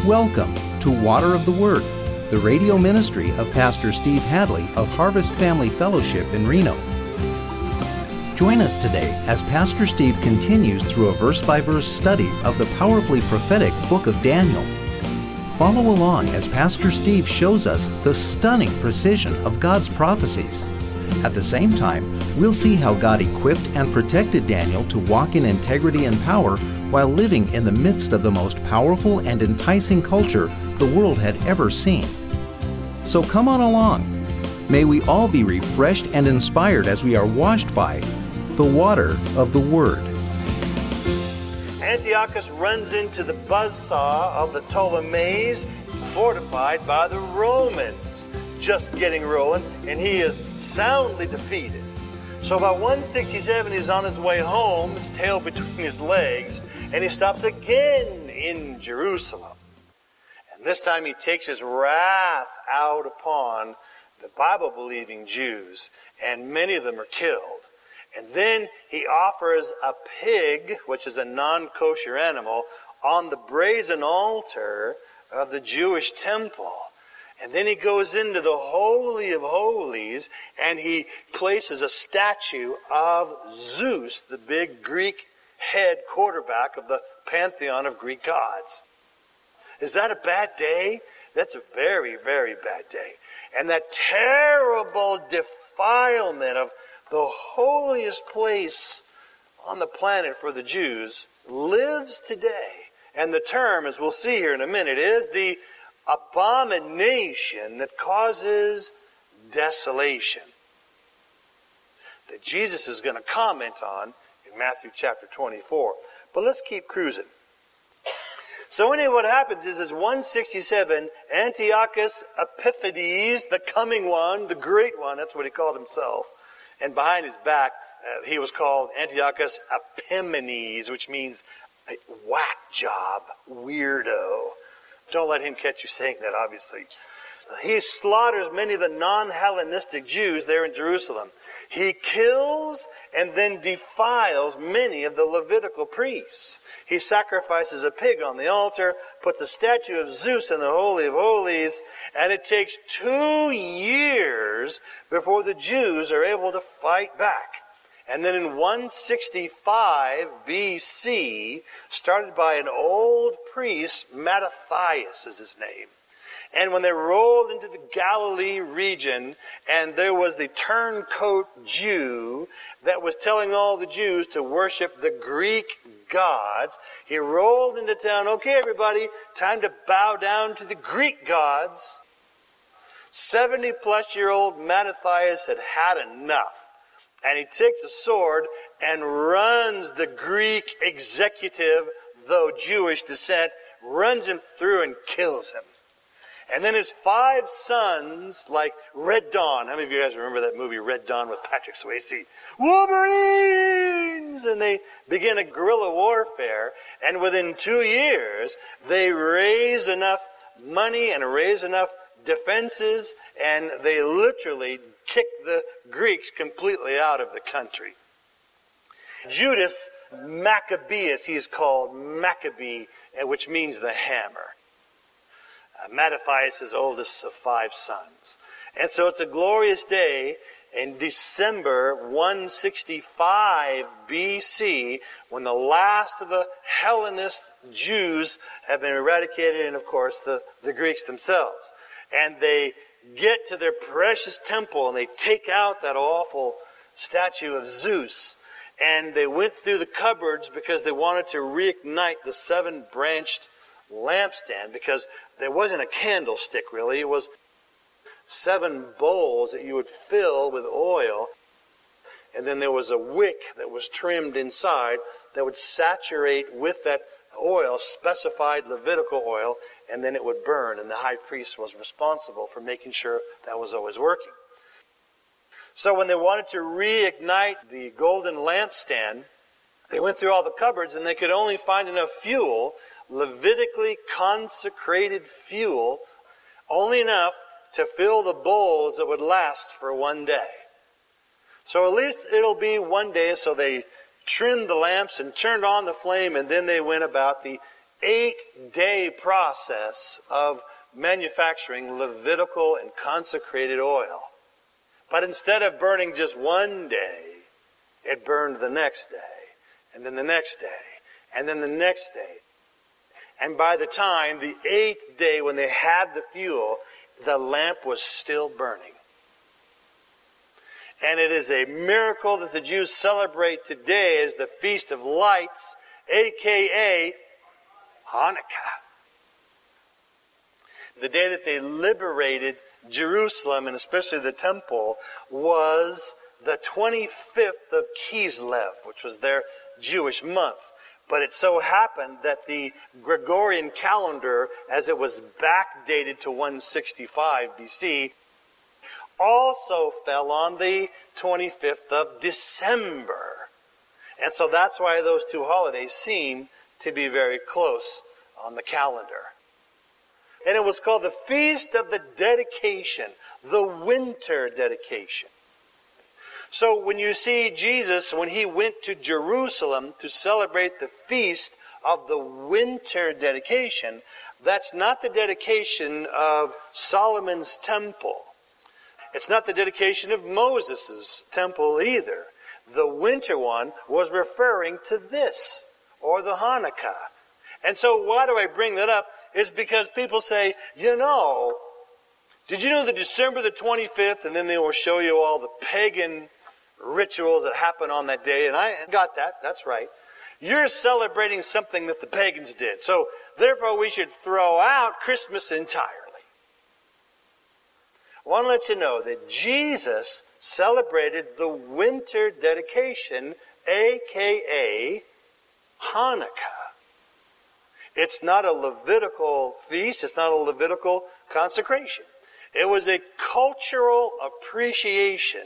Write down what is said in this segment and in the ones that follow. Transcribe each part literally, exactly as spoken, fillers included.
Welcome to Water of the Word, the radio ministry of Pastor Steve Hadley of Harvest Family Fellowship in Reno. Join us today as Pastor Steve continues through a verse-by-verse study of the powerfully prophetic book of Daniel. Follow along as Pastor Steve shows us the stunning precision of God's prophecies. At the same time, we'll see how God equipped and protected Daniel to walk in integrity and power while living in the midst of the most powerful and enticing culture the world had ever seen. So come on along. May we all be refreshed and inspired as we are washed by the water of the Word. Antiochus runs into the buzzsaw of the Ptolemies, fortified by the Romans, just getting rolling, and he is soundly defeated. So about one sixty-seven, he's on his way home, his tail between his legs, and he stops again in Jerusalem. And this time he takes his wrath out upon the Bible-believing Jews, and many of them are killed. And then he offers a pig, which is a non-kosher animal, on the brazen altar of the Jewish temple. And then he goes into the Holy of Holies, and he places a statue of Zeus, the big Greek head quarterback of the pantheon of Greek gods. Is that a bad day? That's a very, very bad day. And that terrible defilement of the holiest place on the planet for the Jews lives today. And the term, as we'll see here in a minute, is the abomination that causes desolation, that Jesus is going to comment on in Matthew chapter twenty-four. But let's keep cruising. So anyway, what happens is, is one sixty-seven, Antiochus Epiphanes, the coming one, the great one, that's what he called himself. And behind his back, uh, he was called Antiochus Epimanes, which means a whack job, weirdo. Don't let him catch you saying that, obviously. He slaughters many of the non-Hellenistic Jews there in Jerusalem. He kills and then defiles many of the Levitical priests. He sacrifices a pig on the altar, puts a statue of Zeus in the Holy of Holies, and it takes two years before the Jews are able to fight back. And then in one sixty-five B C, started by an old priest, Mattathias is his name. And when they rolled into the Galilee region, and there was the turncoat Jew that was telling all the Jews to worship the Greek gods, he rolled into town, okay everybody, time to bow down to the Greek gods. seventy-plus-year-old Mattathias had had enough. And he takes a sword and runs the Greek executive, though Jewish descent, runs him through and kills him. And then his five sons, like Red Dawn. How many of you guys remember that movie, Red Dawn, with Patrick Swayze? Wolverines! And they begin a guerrilla warfare. And within two years, they raise enough money and raise enough defenses, and they literally kick the Greeks completely out of the country. Judas Maccabeus, he's called Maccabee, which means the hammer. Uh, Mattathias is oldest of five sons. And so it's a glorious day in December one sixty-five B C, when the last of the Hellenist Jews have been eradicated, and of course the, the Greeks themselves. And they get to their precious temple, and they take out that awful statue of Zeus. And they went through the cupboards because they wanted to reignite the seven-branched lampstand, because there wasn't a candlestick really. It was seven bowls that you would fill with oil. And then there was a wick that was trimmed inside that would saturate with that oil, specified Levitical oil, and then it would burn, and the high priest was responsible for making sure that was always working. So when they wanted to reignite the golden lampstand, they went through all the cupboards, and they could only find enough fuel, Levitically consecrated fuel, only enough to fill the bowls that would last for one day. So at least it'll be one day, so they trimmed the lamps and turned on the flame, and then they went about the eight-day process of manufacturing Levitical and consecrated oil. But instead of burning just one day, it burned the next day, and then the next day, and then the next day. And by the time, the eighth day, when they had the fuel, the lamp was still burning. And it is a miracle that the Jews celebrate today as the Feast of Lights, a k a. Hanukkah. The day that they liberated Jerusalem, and especially the temple, was the twenty-fifth of Kislev, which was their Jewish month. But it so happened that the Gregorian calendar, as it was backdated to one sixty-five B C, also fell on the twenty-fifth of December. And so that's why those two holidays seem to be very close on the calendar. And it was called the Feast of the Dedication, the winter dedication. So when you see Jesus, when he went to Jerusalem to celebrate the feast of the winter dedication, that's not the dedication of Solomon's temple. It's not the dedication of Moses' temple either. The winter one was referring to this, or the Hanukkah. And so why do I bring that up? Is because people say, you know, did you know that December the twenty-fifth, and then they will show you all the pagan rituals that happen on that day, and I got that, that's right. You're celebrating something that the pagans did, so therefore we should throw out Christmas entirely. I want to let you know that Jesus celebrated the winter dedication, a k a. Hanukkah. It's not a Levitical feast, it's not a Levitical consecration. It was a cultural appreciation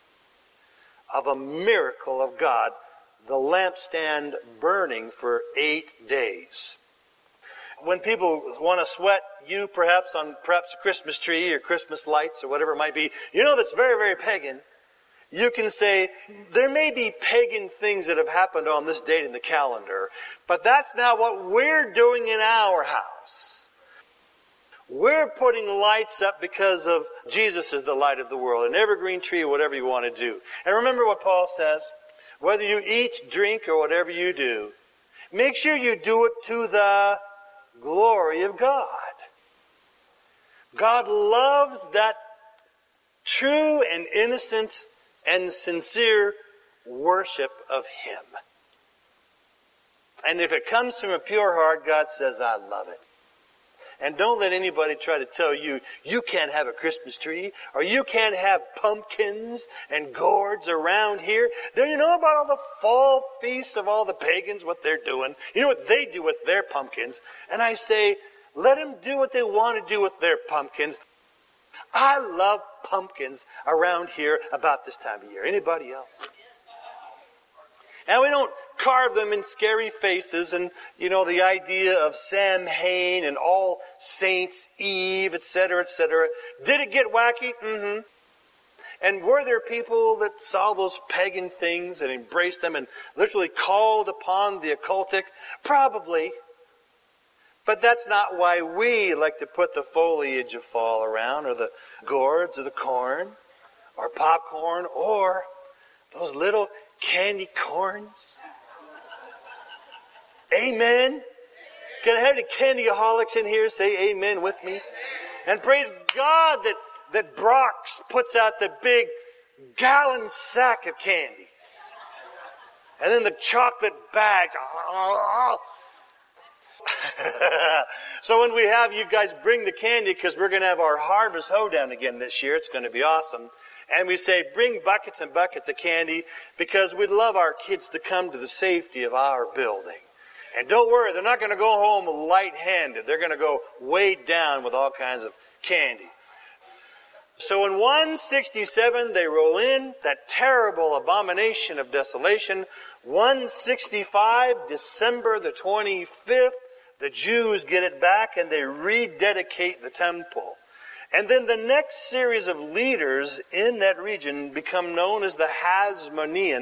of a miracle of God, the lampstand burning for eight days. When people want to sweat you perhaps on perhaps a Christmas tree or Christmas lights or whatever it might be, you know that's very, very pagan. You can say, there may be pagan things that have happened on this date in the calendar, but that's not what we're doing in our house. We're putting lights up because of Jesus is the light of the world, an evergreen tree, whatever you want to do. And remember what Paul says, whether you eat, drink, or whatever you do, make sure you do it to the glory of God. God loves that true and innocent and sincere worship of Him. And if it comes from a pure heart, God says, I love it. And don't let anybody try to tell you, you can't have a Christmas tree, or you can't have pumpkins and gourds around here. Do you know about all the fall feasts of all the pagans, what they're doing? You know what they do with their pumpkins? And I say, let them do what they want to do with their pumpkins. I love pumpkins around here about this time of year. Anybody else? And we don't carve them in scary faces and, you know, the idea of Samhain and All Saints Eve, et cetera, et cetera. Did it get wacky? Mm-hmm. And were there people that saw those pagan things and embraced them and literally called upon the occultic? Probably. But that's not why we like to put the foliage of fall around, or the gourds, or the corn, or popcorn, or those little candy corns. Amen. Can I have the candyaholics in here say amen with me? And praise God that, that Brock's puts out the big gallon sack of candies. And then the chocolate bags. So when we have you guys bring the candy, because we're going to have our harvest hoedown again this year, it's going to be awesome. And we say, bring buckets and buckets of candy, because we'd love our kids to come to the safety of our building. And don't worry, they're not going to go home light-handed. They're going to go weighed down with all kinds of candy. So in one sixty-seven, they roll in that terrible abomination of desolation. one sixty-five, December the twenty-fifth, the Jews get it back and they rededicate the temple. And then the next series of leaders in that region become known as the Hasmonean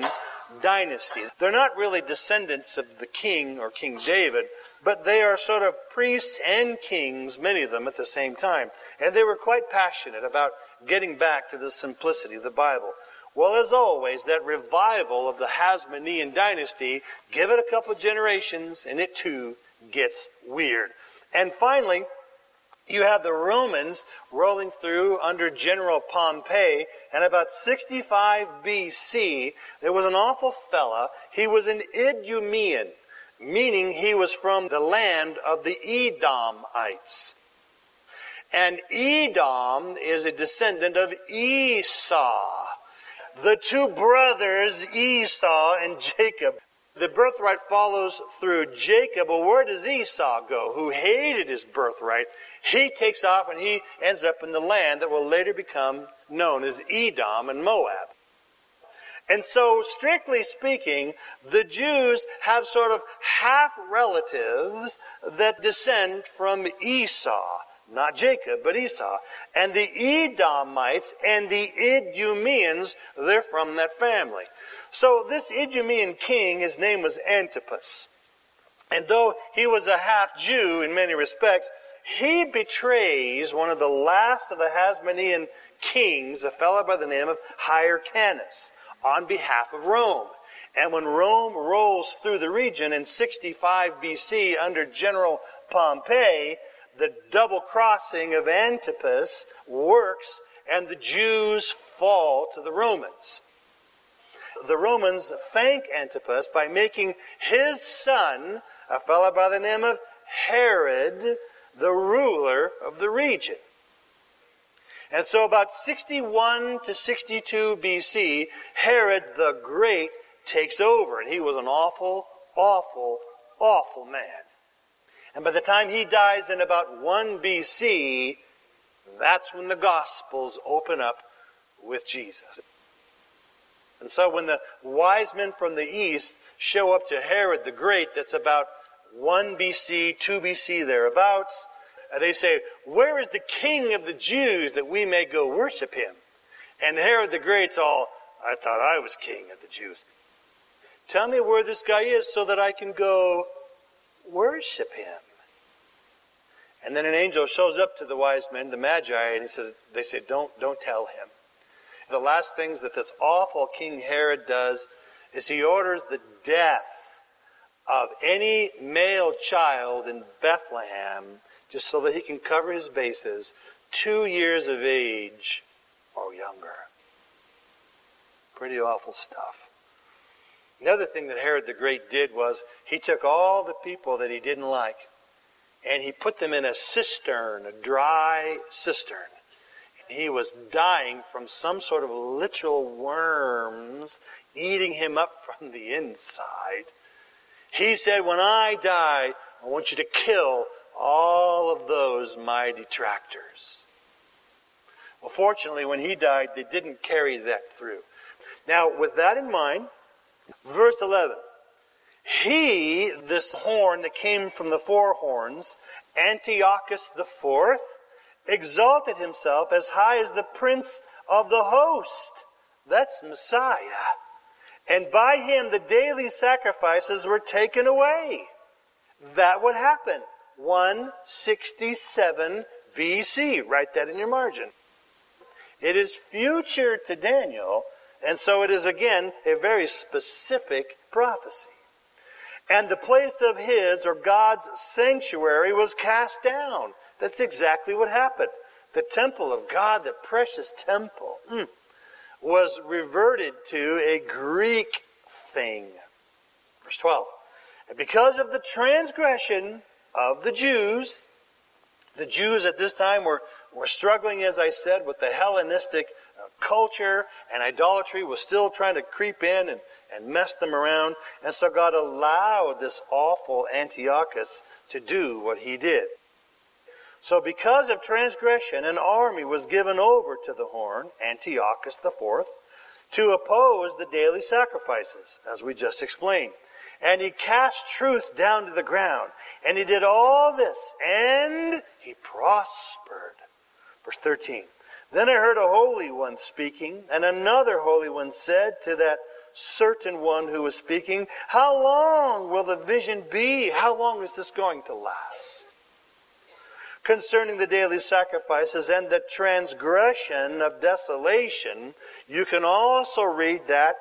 dynasty. They're not really descendants of the king or King David, but they are sort of priests and kings, many of them at the same time. And they were quite passionate about getting back to the simplicity of the Bible. Well, as always, that revival of the Hasmonean dynasty, give it a couple of generations, and it too gets weird. And finally, you have the Romans rolling through under General Pompey, and about sixty-five B C, there was an awful fella. He was an Idumean, meaning he was from the land of the Edomites. And Edom is a descendant of Esau. The two brothers, Esau and Jacob. The birthright follows through Jacob. Well, where does Esau go, who hated his birthright? He takes off and he ends up in the land that will later become known as Edom and Moab. And so, strictly speaking, the Jews have sort of half relatives that descend from Esau. Not Jacob, but Esau. And the Edomites and the Idumeans, they're from that family. So this Idumean king, his name was Antipas. And though he was a half Jew in many respects, he betrays one of the last of the Hasmonean kings, a fellow by the name of Hyrcanus, on behalf of Rome. And when Rome rolls through the region in sixty-five B C under General Pompey, the double crossing of Antipas works, and the Jews fall to the Romans. The Romans thank Antipas by making his son, a fellow by the name of Herod, the ruler of the region. And so about sixty-one to sixty-two B C, Herod the Great takes over, and he was an awful, awful, awful man. And by the time he dies in about one B C, that's when the Gospels open up with Jesus. And so when the wise men from the east show up to Herod the Great, that's about one B C, two B C thereabouts, they say, "Where is the king of the Jews that we may go worship him?" And Herod the Great's all, "I thought I was king of the Jews. Tell me where this guy is so that I can go worship him." And then an angel shows up to the wise men, the Magi, and he says, they say, don't, don't tell him. The last things that this awful King Herod does is he orders the death of any male child in Bethlehem just so that he can cover his bases, two years of age or younger. Pretty awful stuff. Another thing that Herod the Great did was he took all the people that he didn't like and he put them in a cistern, a dry cistern. And he was dying from some sort of literal worms eating him up from the inside. He said, "When I die, I want you to kill all of those my detractors." Well, fortunately, when he died, they didn't carry that through. Now, with that in mind, verse eleven. He, this horn that came from the four horns, Antiochus the fourth, exalted himself as high as the prince of the host. That's Messiah. And by him the daily sacrifices were taken away. That would happen. one sixty-seven B C. Write that in your margin. It is future to Daniel, and so it is again a very specific prophecy. And the place of his, or God's sanctuary, was cast down. That's exactly what happened. The temple of God, the precious temple, mm, was reverted to a Greek thing. Verse twelve. And because of the transgression of the Jews, the Jews at this time were, were struggling, as I said, with the Hellenistic uh, culture, and idolatry was still trying to creep in and, and mess them around. And so God allowed this awful Antiochus to do what he did. So because of transgression, an army was given over to the horn, Antiochus the fourth, to oppose the daily sacrifices, as we just explained. And he cast truth down to the ground. And he did all this, and he prospered. Verse thirteen. Then I heard a holy one speaking, and another holy one said to that certain one who was speaking, how long will the vision be? How long is this going to last? Concerning the daily sacrifices and the transgression of desolation, you can also read that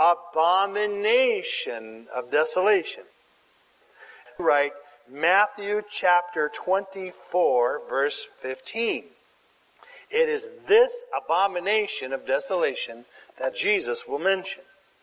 abomination of desolation. Right, Matthew chapter twenty-four, verse fifteen. It is this abomination of desolation that Jesus will mention.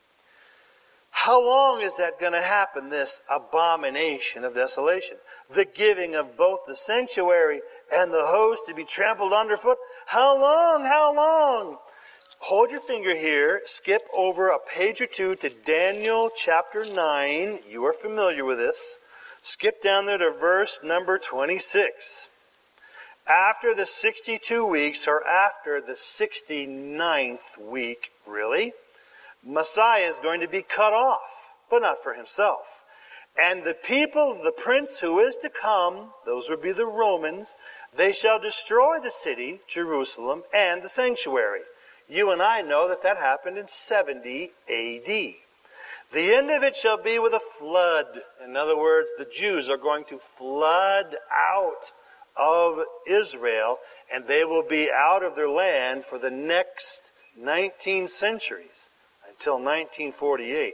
How long is that going to happen, this abomination of desolation? The giving of both the sanctuary and the host to be trampled underfoot? How long? How long? Hold your finger here. Skip over a page or two to Daniel chapter nine. You are familiar with this. Skip down there to verse number twenty-six. After the sixty-two weeks, or after the sixty-ninth week, really, Messiah is going to be cut off, but not for himself. And the people, the prince who is to come, those would be the Romans, they shall destroy the city, Jerusalem, and the sanctuary. You and I know that that happened in seventy A D. The end of it shall be with a flood. In other words, the Jews are going to flood out of Israel, and they will be out of their land for the next nineteen centuries, until nineteen forty-eight.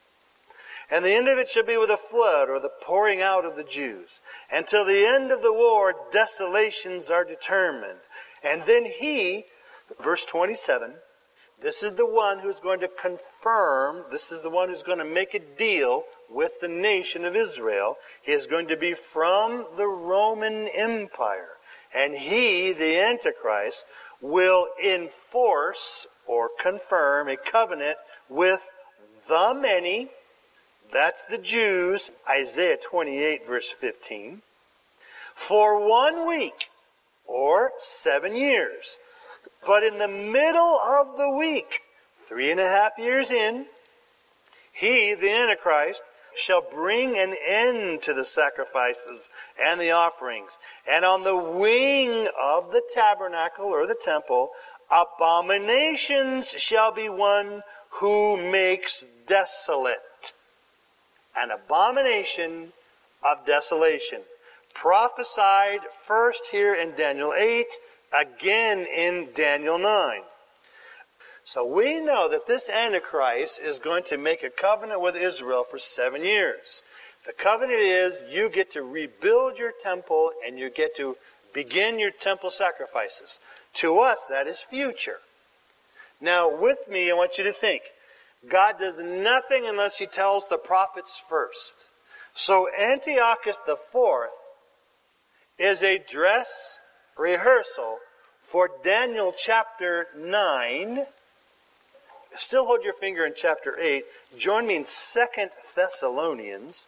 And the end of it shall be with a flood, or the pouring out of the Jews. Until the end of the war, desolations are determined. And then he, verse twenty-seven, this is the one who's going to confirm, this is the one who's going to make a deal with the nation of Israel. He is going to be from the Roman Empire. And he, the Antichrist, will enforce or confirm a covenant with the many. That's the Jews, Isaiah twenty-eight, verse fifteen. For one week, or seven years. But in the middle of the week, three and a half years in, he, the Antichrist, shall bring an end to the sacrifices and the offerings. And on the wing of the tabernacle or the temple, abominations shall be one who makes desolate. An abomination of desolation. Prophesied first here in Daniel eight, again in Daniel nine. So we know that this Antichrist is going to make a covenant with Israel for seven years. The covenant is you get to rebuild your temple and you get to begin your temple sacrifices. To us, that is future. Now, with me, I want you to think. God does nothing unless he tells the prophets first. So Antiochus the Fourth is a dress rehearsal for Daniel chapter nine. Still hold your finger in chapter eight. Join me in Second Thessalonians.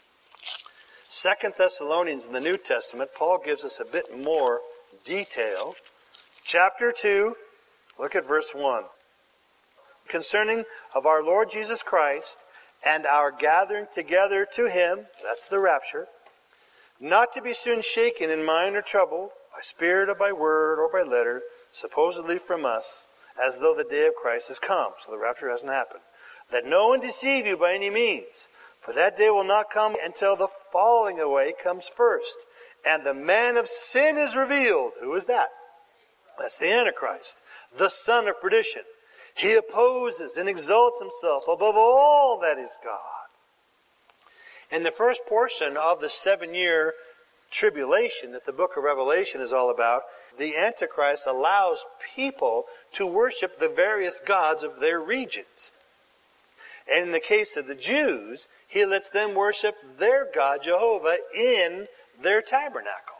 Second Thessalonians in the New Testament, Paul gives us a bit more detail. Chapter two, look at verse one. Concerning of our Lord Jesus Christ and our gathering together to him, that's the rapture, not to be soon shaken in mind or troubled, by spirit or by word or by letter, supposedly from us, as though the day of Christ has come. So the rapture hasn't happened. Let no one deceive you by any means, for that day will not come until the falling away comes first, and the man of sin is revealed. Who is that? That's the Antichrist, the son of perdition. He opposes and exalts himself above all that is God. In the first portion of the seven-year tribulation that the book of Revelation is all about, the Antichrist allows people to worship the various gods of their regions. And in the case of the Jews, he lets them worship their God, Jehovah, in their tabernacle.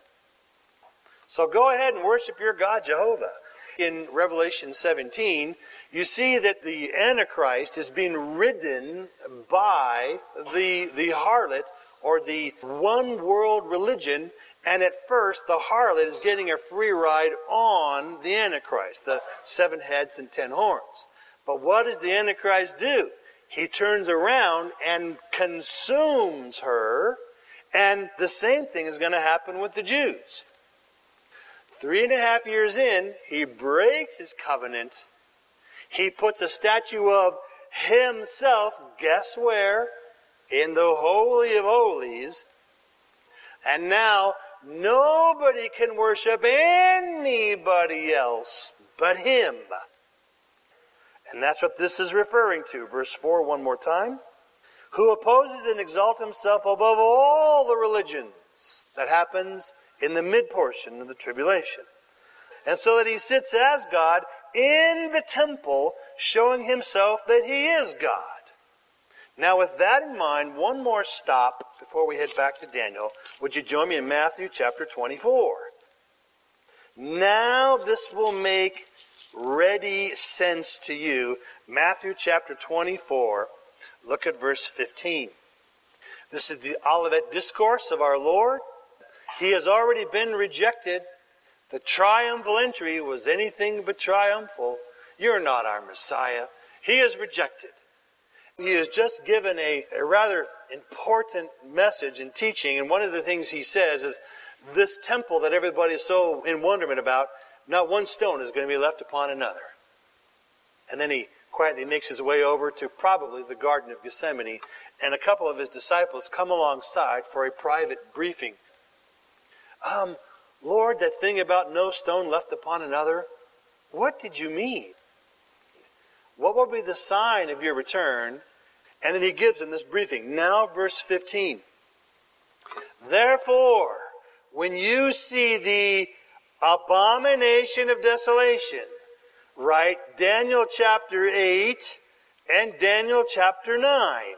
So go ahead and worship your God, Jehovah. In Revelation seventeen, you see that the Antichrist is being ridden by the, the harlot, or the one world religion, and at first the harlot is getting a free ride on the Antichrist, the seven heads and ten horns. But what does the Antichrist do? He turns around and consumes her, and the same thing is going to happen with the Jews. Three and a half years in, he breaks his covenant. He puts a statue of himself, guess where? In the Holy of Holies. And now nobody can worship anybody else but him. And that's what this is referring to. Verse four, one more time. Who opposes and exalts himself above all the religions. That happens in the mid-portion of the tribulation. And so that he sits as God in the temple, showing himself that he is God. Now with that in mind, one more stop before we head back to Daniel. Would you join me in Matthew chapter twenty-four? Now this will make ready sense to you. Matthew chapter twenty-four, look at verse fifteen. This is the Olivet Discourse of our Lord. He has already been rejected. The triumphal entry was anything but triumphal. You're not our Messiah. He is rejected. He has just given a, a rather important message and teaching, and one of the things he says is, this temple that everybody is so in wonderment about, not one stone is going to be left upon another. And then he quietly makes his way over to probably the Garden of Gethsemane, and a couple of his disciples come alongside for a private briefing. Um, Lord, that thing about no stone left upon another, what did you mean? What will be the sign of your return? And then he gives them this briefing. Now verse fifteen. Therefore, when you see the abomination of desolation, write Daniel chapter eight and Daniel chapter nine.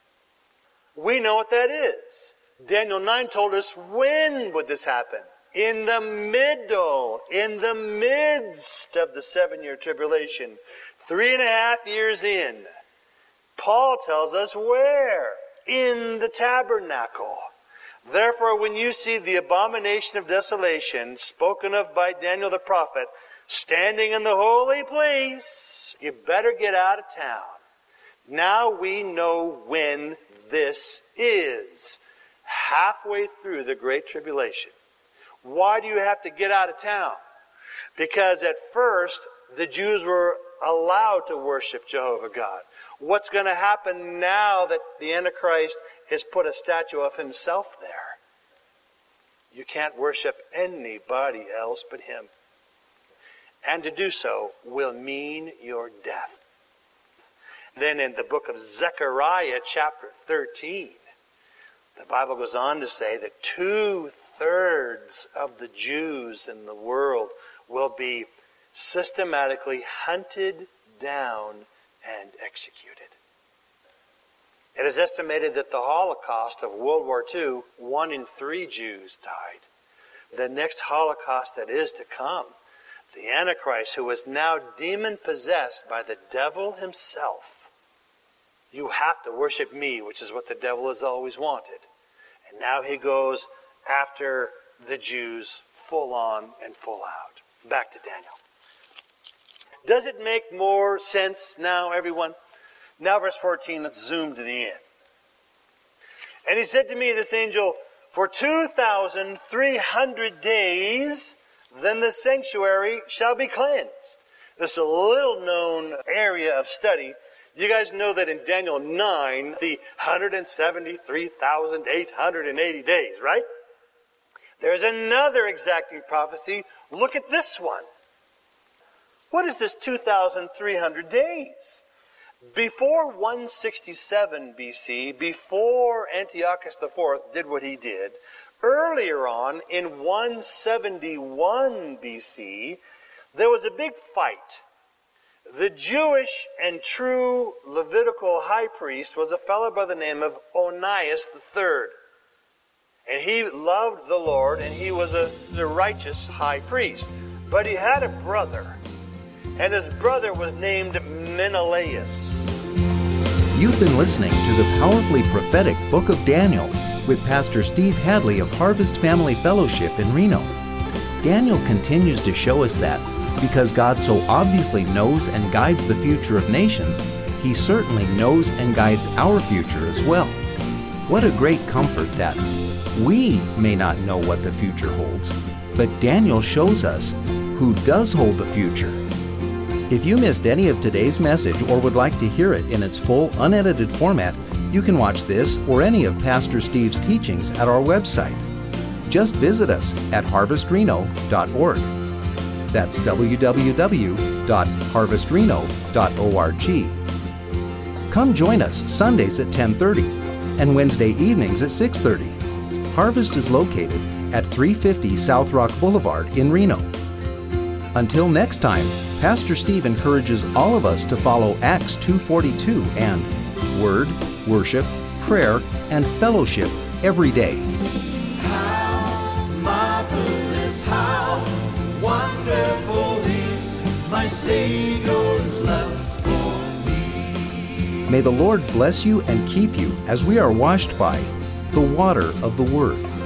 We know what that is. Daniel nine told us when would this happen. In the middle, in the midst of the seven-year tribulation, three and a half years in. Paul tells us where? In the tabernacle. Therefore, when you see the abomination of desolation spoken of by Daniel the prophet standing in the holy place, you better get out of town. Now we know when this is. Halfway through the Great Tribulation. Why do you have to get out of town? Because at first, the Jews were allowed to worship Jehovah God. What's going to happen now that the Antichrist has put a statue of himself there? You can't worship anybody else but him. And to do so will mean your death. Then in the book of Zechariah chapter thirteen, the Bible goes on to say that two-thirds of the Jews in the world will be systematically hunted down and executed. It is estimated that the Holocaust of World War Two, one in three Jews died. The next Holocaust that is to come, the Antichrist, who is now demon-possessed by the devil himself. You have to worship me, which is what the devil has always wanted. And now he goes after the Jews full on and full out. Back to Daniel. Does it make more sense now, everyone? Now verse fourteen, let's zoom to the end. And he said to me, this angel, for two thousand three hundred days, then the sanctuary shall be cleansed. This is a little known area of study. You guys know that in Daniel nine, the one hundred seventy-three thousand eight hundred eighty days, right? There's another exacting prophecy. Look at this one. What is this two thousand three hundred days? Before one sixty-seven B C, before Antiochus the fourth did what he did, earlier on in one seventy-one B C, there was a big fight. The Jewish and true Levitical high priest was a fellow by the name of Onias the third. And he loved the Lord, and he was a, a righteous high priest. But he had a brother, and his brother was named Menelaus. You've been listening to the powerfully prophetic Book of Daniel with Pastor Steve Hadley of Harvest Family Fellowship in Reno. Daniel continues to show us that because God so obviously knows and guides the future of nations, He certainly knows and guides our future as well. What a great comfort that we may not know what the future holds, but Daniel shows us who does hold the future. If you missed any of today's message or would like to hear it in its full, unedited format, you can watch this or any of Pastor Steve's teachings at our website. Just visit us at harvest reno dot org. That's w w w dot harvest reno dot org. Come join us Sundays at ten thirty and Wednesday evenings at six thirty. Harvest is located at three fifty South Rock Boulevard in Reno. Until next time, Pastor Steve encourages all of us to follow Acts two forty-two and Word, Worship, Prayer, and Fellowship every day. How marvelous, how wonderful is my Savior's love for me. May the Lord bless you and keep you as we are washed by the water of the Word.